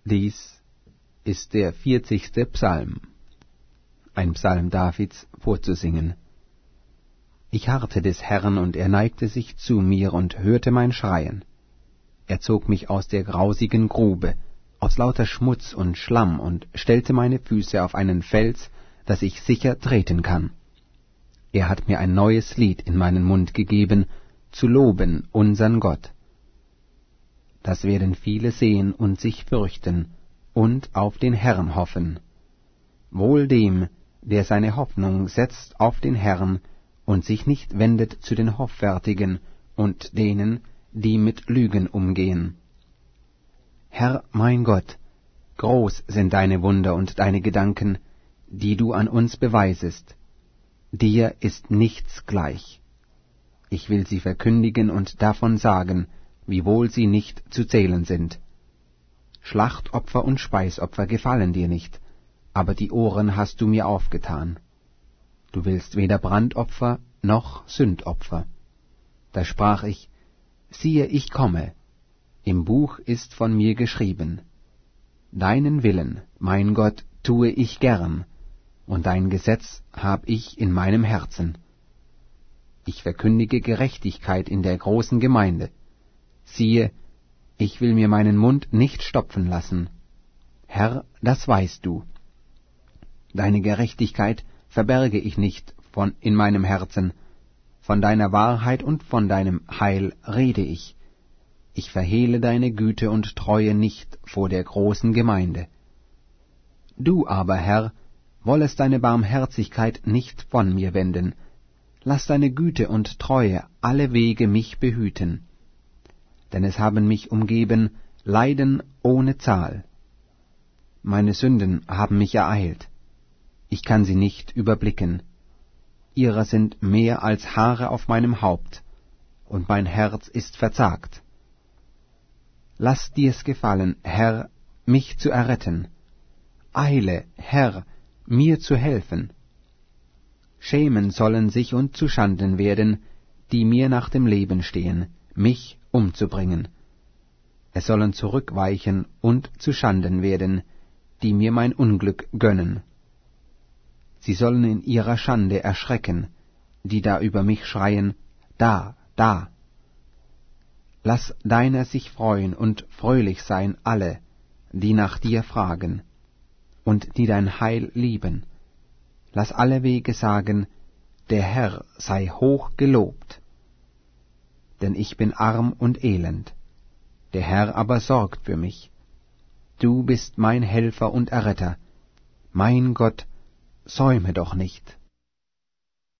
Dies ist der 40. Psalm, ein Psalm Davids vorzusingen. Ich harrte des Herrn, und er neigte sich zu mir und hörte mein Schreien. Er zog mich aus der grausigen Grube, aus lauter Schmutz und Schlamm, und stellte meine Füße auf einen Fels, dass ich sicher treten kann. Er hat mir ein neues Lied in meinen Mund gegeben, zu loben unsern Gott. Das werden viele sehen und sich fürchten und auf den Herrn hoffen. Wohl dem, der seine Hoffnung setzt auf den Herrn und sich nicht wendet zu den Hoffärtigen und denen, die mit Lügen umgehen. Herr mein Gott, groß sind deine Wunder und deine Gedanken, die du an uns beweisest. Dir ist nichts gleich. Ich will sie verkündigen und davon sagen, wiewohl sie nicht zu zählen sind. Schlachtopfer und Speisopfer gefallen dir nicht, aber die Ohren hast du mir aufgetan. Du willst weder Brandopfer noch Sündopfer. Da sprach ich, siehe, ich komme, im Buch ist von mir geschrieben. Deinen Willen, mein Gott, tue ich gern, und dein Gesetz hab ich in meinem Herzen. Ich verkündige Gerechtigkeit in der großen Gemeinde. Siehe, ich will mir meinen Mund nicht stopfen lassen. Herr, das weißt du. Deine Gerechtigkeit verberge ich nicht in meinem Herzen. Von deiner Wahrheit und von deinem Heil rede ich. Ich verhehle deine Güte und Treue nicht vor der großen Gemeinde. Du aber, Herr, wollest deine Barmherzigkeit nicht von mir wenden. Lass deine Güte und Treue alle Wege mich behüten. Denn es haben mich umgeben Leiden ohne Zahl. Meine Sünden haben mich ereilt. Ich kann sie nicht überblicken. Ihrer sind mehr als Haare auf meinem Haupt, und mein Herz ist verzagt. Lass dir's gefallen, Herr, mich zu erretten. Eile, Herr, mir zu helfen. Schämen sollen sich und zuschanden werden, die mir nach dem Leben stehen, mich umzubringen. Es sollen zurückweichen und zuschanden werden, die mir mein Unglück gönnen. Sie sollen in ihrer Schande erschrecken, die da über mich schreien, da, da. Lass deiner sich freuen und fröhlich sein alle, die nach dir fragen, und die dein Heil lieben. Lass alle Wege sagen, der Herr sei hoch gelobt. Denn ich bin arm und elend, der Herr aber sorgt für mich. Du bist mein Helfer und Erretter, mein Gott, säume doch nicht.